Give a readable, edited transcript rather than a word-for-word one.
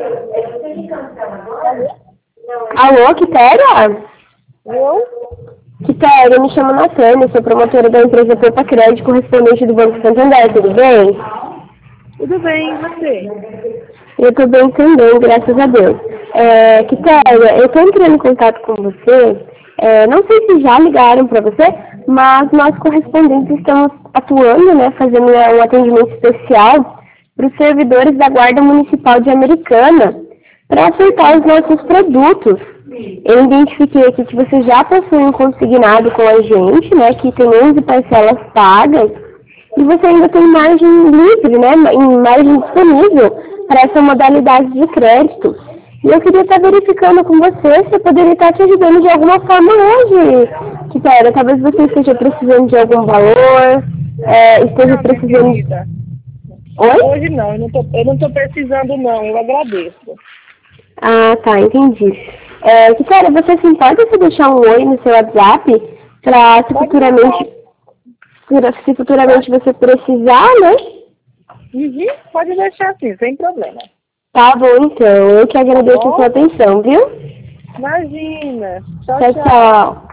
Alô, Quitéria? Eu? Quitéria, me chamo Natânia, sou promotora da empresa Poupa Crédito, correspondente do Banco Santander, tudo bem? Tudo bem, e você? Eu estou bem também, graças a Deus. Quitéria, eu estou entrando em contato com você, não sei se já ligaram para você, mas nós correspondentes estamos atuando, né, fazendo um atendimento especial para os servidores da Guarda Municipal de Americana, para aceitar os nossos produtos. Eu identifiquei aqui que você já possui um consignado com a gente, né, que tem 11 parcelas pagas, e você ainda tem margem livre, né, em margem disponível para essa modalidade de crédito. E eu queria estar verificando com você se eu poderia estar te ajudando de alguma forma hoje. Talvez você esteja precisando de algum valor, esteja Não, minha precisando... querida. Oi? Hoje não, eu não tô precisando não, eu agradeço. Ah, tá, entendi. Você se importa se deixar um oi no seu WhatsApp para Pode deixar. se futuramente você precisar, né? Uhum, pode deixar sim, sem problema. Tá bom, então. Eu que Tá agradeço a sua bom? atenção, viu? Imagina. Tchau, Tchau, tchau. tchau.